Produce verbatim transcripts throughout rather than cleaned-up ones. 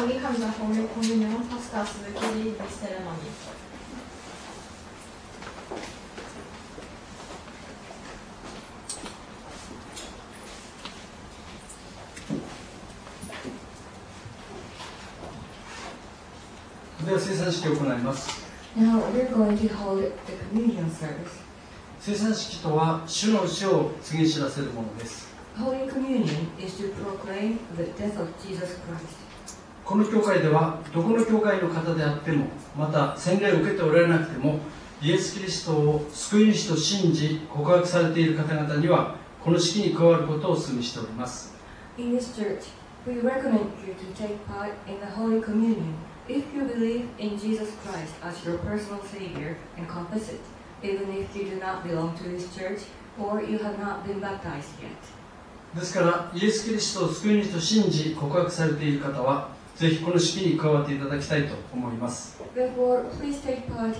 Can we have the Holy Communion? Pastor Suzuki lead this ceremony. では聖餐式を行います。 Now we're going to hold the communion service. 聖餐式とは主の死を告げ知らせるものです。 Holy Communion is to proclaim the death of Jesus Christ. この教会ではどこの教会の方であっても、また洗礼を受けておられなくても、イエス・キリストを救い主と信じ告白されている方々にはこの式に加わることをお勧めしております。 In this church, we recommend you to take part in the Holy Communion if you believe in Jesus Christ as your personal Savior and confess it, even if you do not belong to this church or you have not been baptized yet. ですからイエス・キリストを救い主と信じ告白されている方はぜひこの式に加わっていただきたいと思います。 Therefore, please take part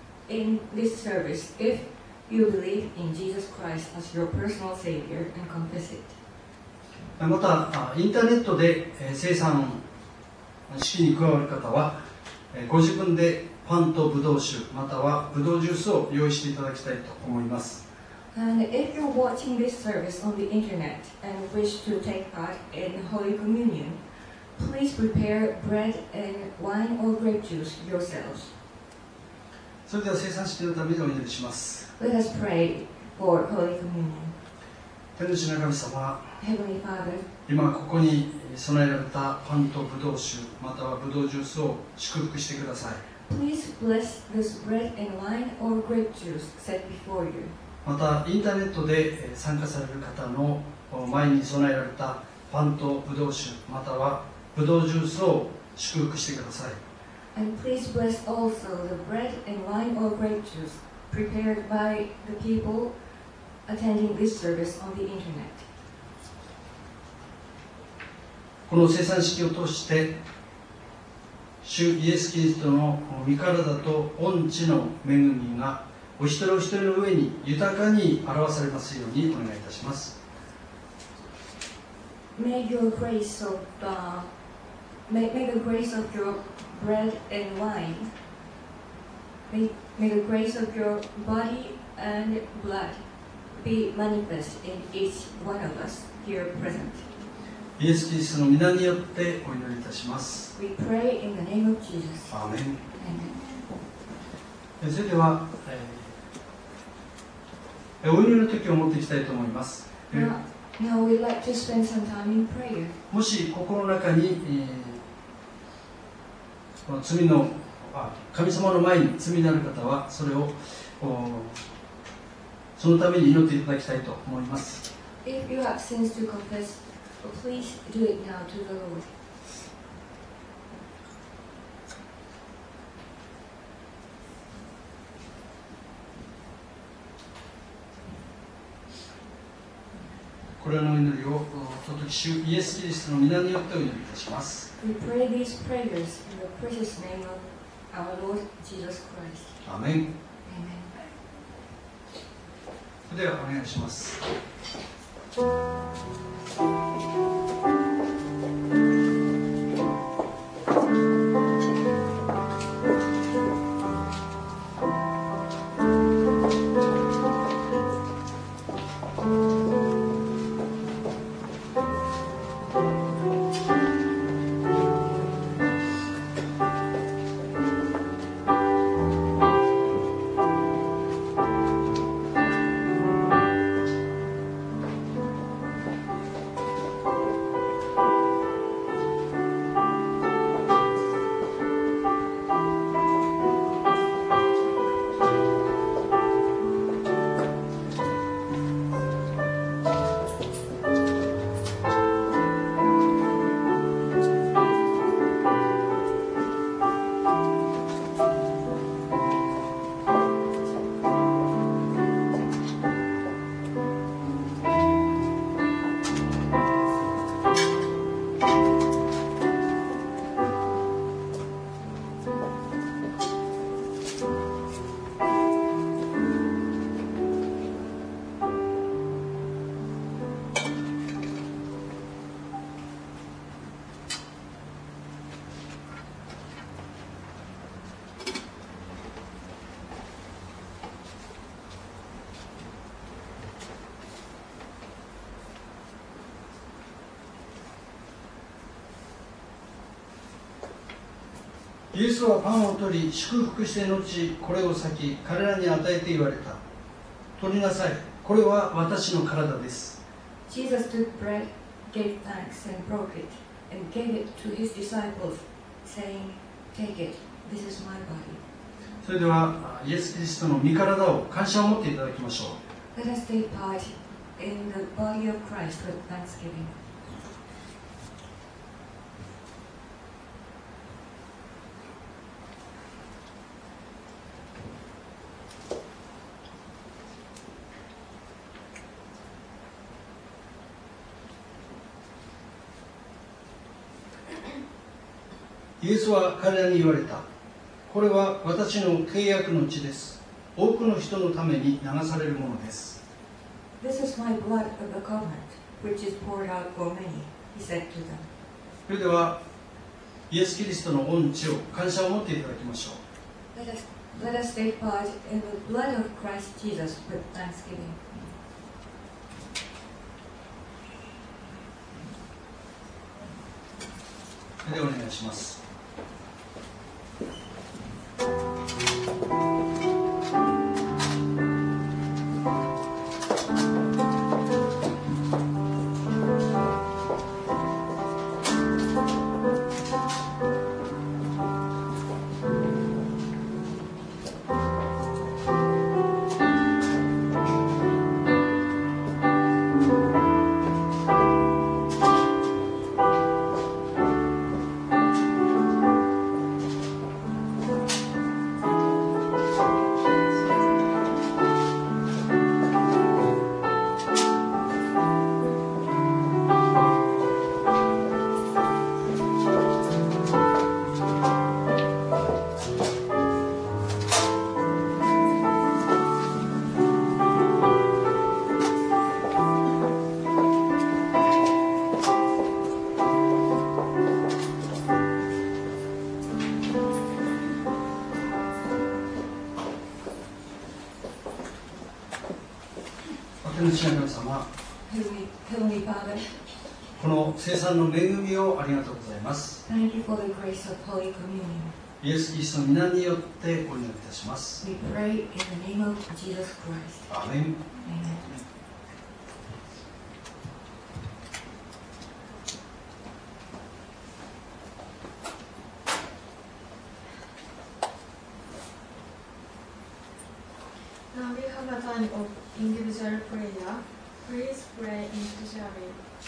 in this service if you believe in Jesus Christ as your personal Savior and confess it. またインターネットで聖餐式に加わる方はご自分でパンとブドウ酒またはブドウジュースを用意していただきたいと思います。 And if you're watching this service on the internet and wish to take part in Holy Communion, please prepare bread and wine or grape juice yourselves. それでは聖餐式のためにお祈りします。 Let us pray for Holy Communion. 天の父な神様、 Heavenly Father, 今ここに備えられたパンとブドウ酒またはブドウジュースを祝福してください。 please bless this bread and wine or grape juice set before you. またインターネットで参加される方の前に備えられたパンとブドウ酒またはブドウジュースを祝福してください。 And please bless also the bread and wine or grape juice prepared by the people attending this service on the internet. この聖餐式を通して主イエス・キリストの御体と御知の恵みがお一人お一人の上に豊かに表されますようにお願いいたします。 May your grace of uh, may, may the grace of your bread and wine may, may the grace of your body and blood be manifest in each one of us here present. イエス・キリストの皆によってお祈りいたします。 We pray in the name of Jesus. アーメン。 Amen. それでは、えー、お祈りの時を持っていきたいと思います。 Now, now we'd like to spend some time in prayer. もし心の中に、えー、この罪のあ神様の前に罪のある方はそれをそのために祈っていただきたいと思います。 If you have sins to confess, please do it now to the Lord. これらの祈りを尊き主イエス・キリストの皆によってお祈りいたします。 We pray these prayers in the precious name of our Lord Jesus Christ. アーメン。 Amen. ではお願いします。 イエスはパンを取り祝福して後これを裂き彼らに与えて言われた。取りなさい、これは私の体です。 Jesus took bread, gave thanks and broke it, and gave it to his disciples, saying, Take it, this is my body. それではイエス・キリストの御体を感謝を持っていただきましょう。 Let us take part in the body of Christ with thanksgiving. イエスは彼らに言われた。これは私の契約の血です。多くの人のために流されるものです。 This is my blood of the covenant, which is poured out for many, he said to them. それではイエス・キリストの御血を感謝を持っていただきましょう。 Let us, let us take part in the blood of Christ Jesus with thanksgiving. それではお願いします。この聖餐の恵みをありがとうございます。 Thank you for the grace of Holy Communion. イエス・キリストの皆によってお祈りいたします。 We pray in the name of Jesus Christ. アーメン。 Amen. Now we have a time of individual prayer. Please pray individually.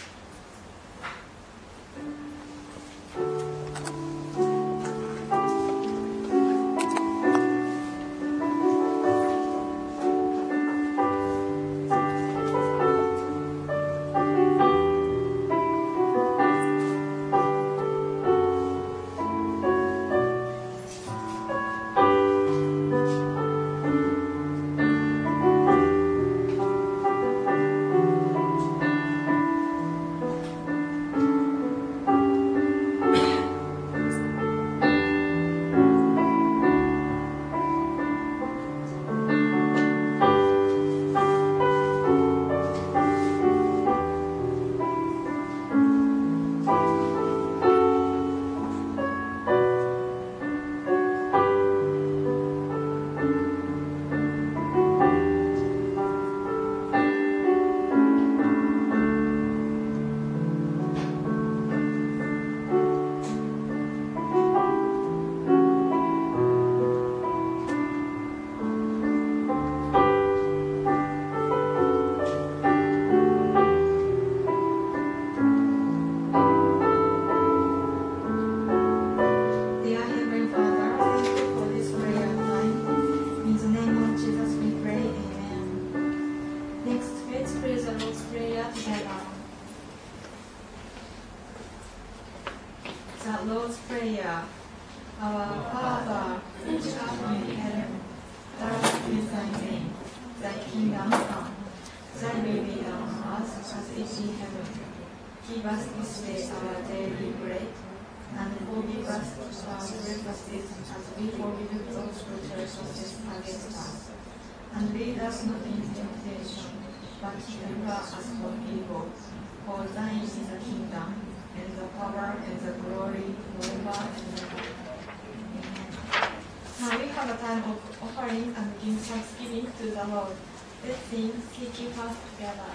The Lord's Prayer. Our Father, which art in heaven, hallowed be thy name. Thy kingdom come. Thy will be done on earth as it is in heaven. Give us this day our daily bread, and forgive us our trespasses as we forgive those who trespass against us. And lead us not into temptation, but deliver us from evil. For thine is the kingdom, and the power, and the glory, forever and ever. in thanksgiving to the Lord. Let's sing Seek Ye First together.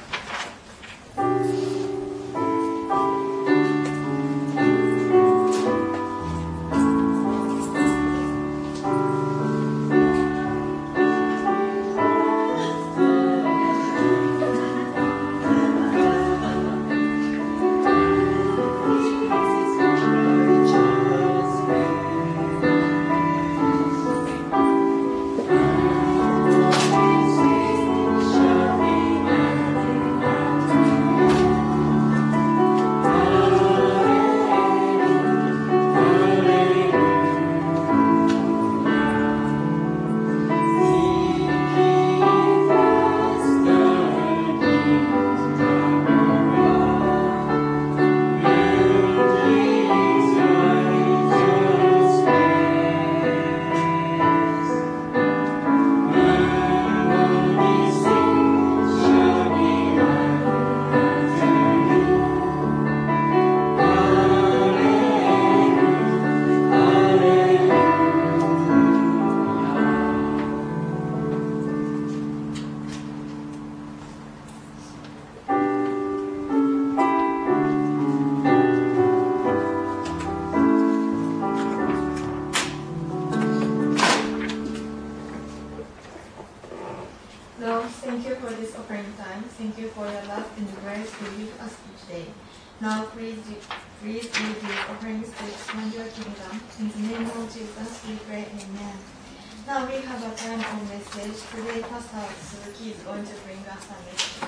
Lord, thank you for this offering time. Thank you for your love and grace to give us each day. Now, please, please use these offerings to expand your kingdom. In the name of Jesus, we pray. Amen. Now we have a time of message. Today, Pastor Suzuki is going to bring us a message.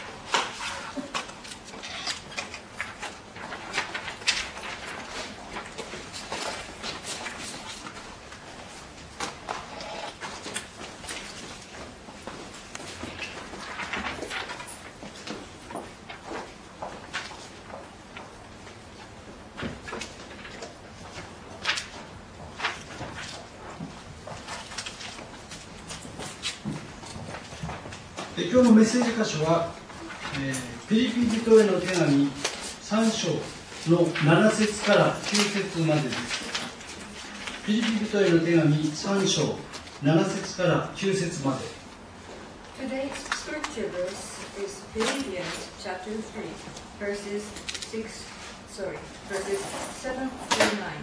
で今日のメッセージ箇所は、えー、ピリピ人への手紙さん章のなな節からきゅう節までです。ピリピ人への手紙さん章なな節からきゅう節まで。 Today's scripture verse is Philippians chapter three, verses six, sorry, verses seven through nine.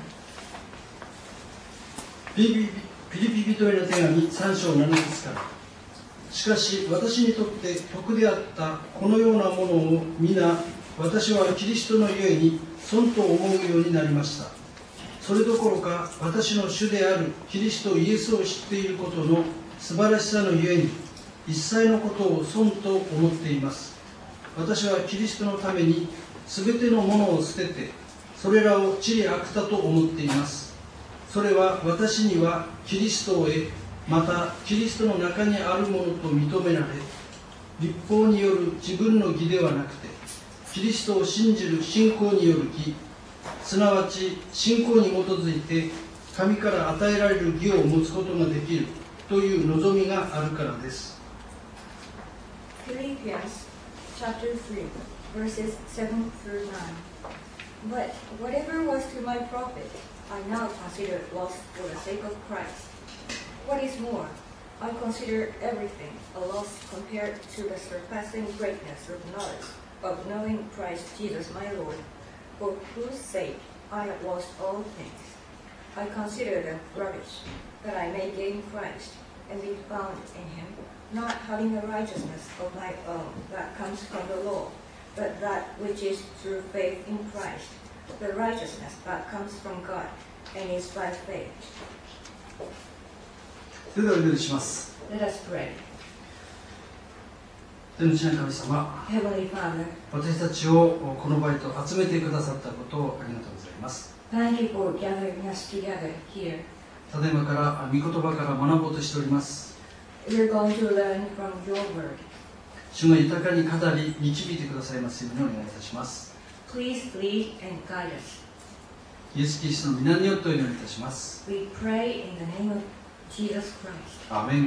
ピリピ、ピリピ人への手紙さん章なな節から。しかし私にとって徳であったこのようなものを皆私はキリストのゆえに損と思うようになりました。それどころか私の主であるキリストイエスを知っていることの素晴らしさのゆえに一切のことを損と思っています。私はキリストのためにすべてのものを捨ててそれらを地理悪たと思っています。それは私にはキリストを得またキリストの中にあるものと認められ律法による自分の義ではなくてキリストを信じる信仰による義すなわち信仰に基づいて神から与えられる義を持つことができるという望みがあるからです。 Philippians chapter three, verses seven through nine. But whatever was to my profit, I now consider loss for the sake of Christ. What is more, I consider everything a loss compared to the surpassing greatness of knowledge of knowing Christ Jesus my Lord, for whose sake I have lost all things. I consider them rubbish, that I may gain Christ and be found in him, not having a righteousness of my own that comes from the law, but that which is through faith in Christ, the righteousness that comes from God and is by faith. それではお祈りします。 Let us pray. 天の父なる神様、 Heavenly Father, 私たちをこの場へと集めてくださったことをありがとうございます。 thank you for gathering us together here. ただいまから御言葉から学ぼうとしております。 We're going to learn from your word. 主が豊かに語り導いてくださいますようにお願いいたします。 Please lead and guide us. イエス・キリストの皆によってお祈りいたします。 We pray in the name of Jesus Christ. アーメン。 Amen.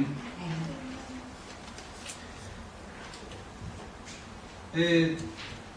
えーと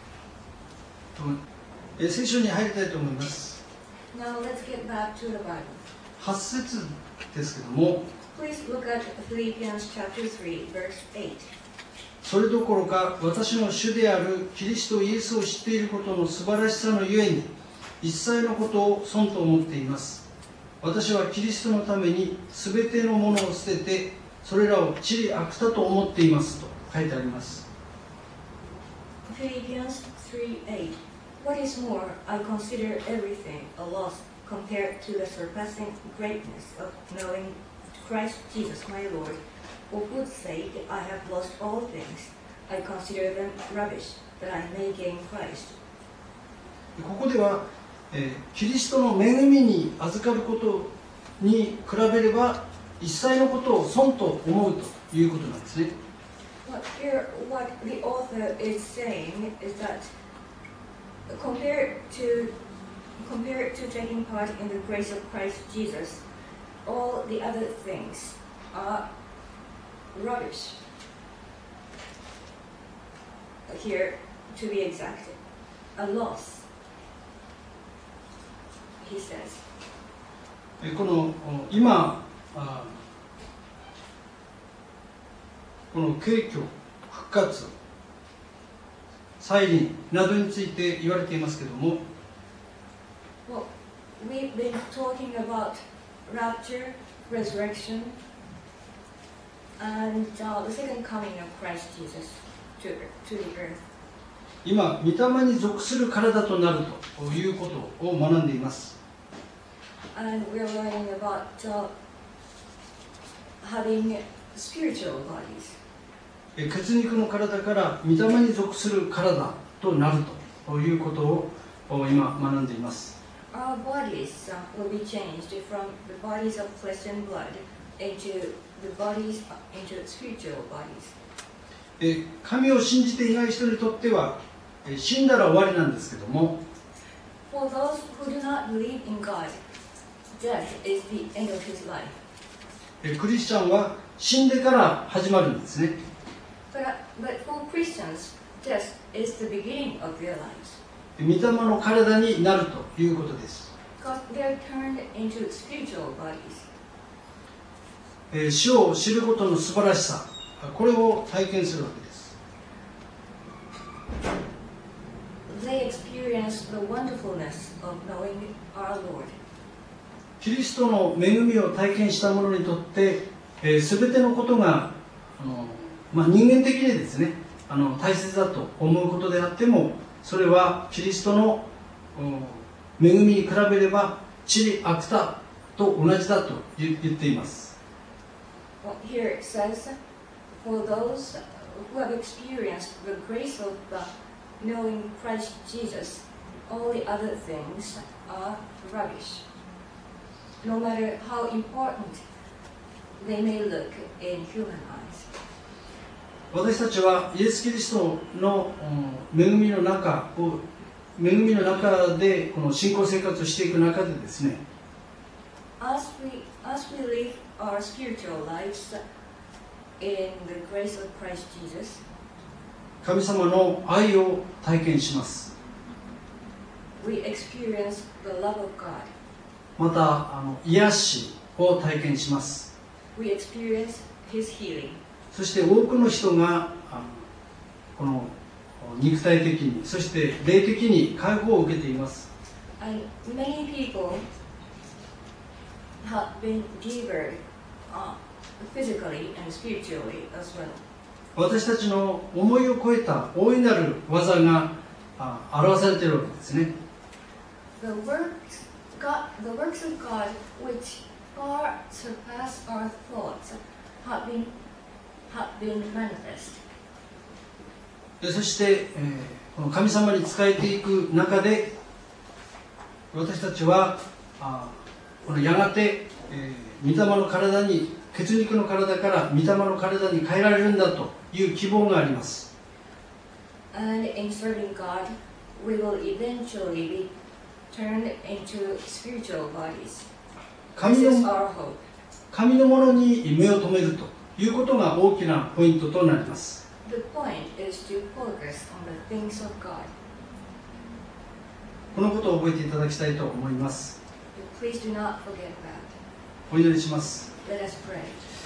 えー、聖書に入りたいと思います。 Now let's get back to the Bible. はち節ですけども、 please look at Philippians chapter three, verse eight. それどころか私の主であるキリストイエスを知っていることの素晴らしさのゆえに一切のことを損と思っています。私はキリストのためにすべてのものを捨ててそれらを塵悪だと思っていますと書いてあります。 Philippians three eight. What is more, I consider everything a loss compared to the surpassing greatness of knowing Christ Jesus my Lord, for whose sake I have lost all things. I consider them rubbish, that I may gain Christ. ここでは、えー、キリストの恵みに預かることに比べれば一切のことを損と思うということなんですね。 But here, what the author is saying is that compared to compared to taking part in the grace of Christ Jesus, all the other things are rubbish. Here, to be exact, a loss, he says. この今あこの景挙、復活、再臨などについて言われていますけれども、 Well, we've been talking about rapture, resurrection, and uh, the second coming of Christ Jesus to, to the earth. 今、御霊に属する体となるということを学んでいます。 And we're learning about uh, having spiritual bodies. 血肉の体から御霊に属する体となるということを今学んでいます。 Our bodies uh, will be changed from the bodies of flesh and blood into the bodies, into spiritual bodies. 神を信じていない人にとっては死んだら終わりなんですけども、 For those who do not believe in God, death is the end of his life. クリスチャンは死んでから始まるんですね。 But, but for Christians, death is the beginning of their lives. 御霊の体になるということです。 Because they are turned into spiritual bodies. 主を知ることの素晴らしさ、これを体験するわけです。 They experience the wonderfulness of knowing our Lord. キリストの恵みを体験した者にとって、えー、全てのことがあの、まあ、人間的にですね、あの大切だと思うことであっても、それはキリストの恵みに比べれば塵悪だと同じだと言っています。 Well, here it says, for those who have experienced the grace of uh, knowing Christ Jesus, all the other things are rubbish. No matter how important they may look in human eyes. 私たちはイエス・キリストの恵みの中を恵みの中でこの信仰生活をしていく中でですね、 As we, as we live our spiritual lives in the grace of Christ Jesus, 神様の愛を体験します。 we experience the love of God. またあの癒しを体験します。 We experience His healing. そして多くの人があのこの肉体的に、そして霊的に解放を受けています。 And many people have been delivered uh, physically and spiritually as well. 私たちの思いを超えた大いなる技があ表されているわけですね。 The works, God, the works of God, which far surpass our thoughts, have been have been manifest. でそして、えー、この神様に仕えていく中で私たちはあこのやがて、えー、御霊の体に血肉の体から御霊の体に変えられるんだという希望があります。 And in serving God, we will eventually be turned into spiritual bodies. 神 This is の our hope. 神のものに目を留めるということが大きなポイントとなります。 The point is to focus on the things of God. このことを覚えていただきたいと思います。 Please do not forget that. お祈りします。 Let us pray.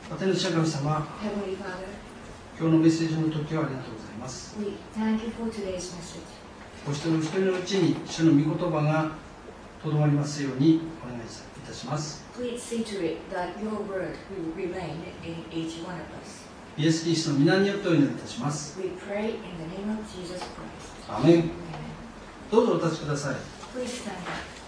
天の父なる神様、 Heavenly Father, 今日のメッセージの時はありがとうございます。 we thank you for today's message. お一人お一人のうちに主の御言葉がとどまりますようにお願いいたします。 Please see to it that your word will remain in each one of us. イエス・キリストの皆によってお祈りいたします。 We pray in the name of Jesus Christ. アーメン。 Amen. どうぞお立ちください。 Please stand up.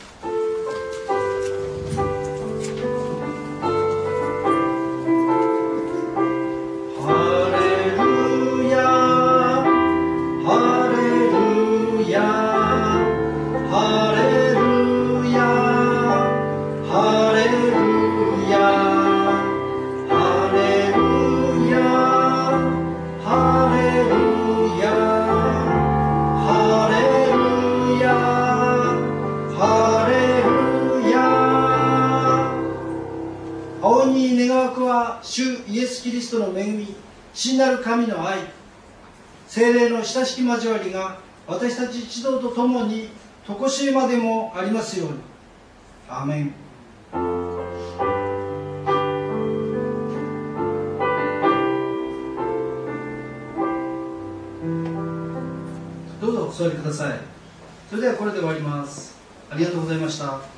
主イエス・キリストの恵み、真なる神の愛、聖霊の親しき交わりが私たち一同と共に常しえまでもありますように。アーメン。どうぞお座りください。それではこれで終わります。ありがとうございました。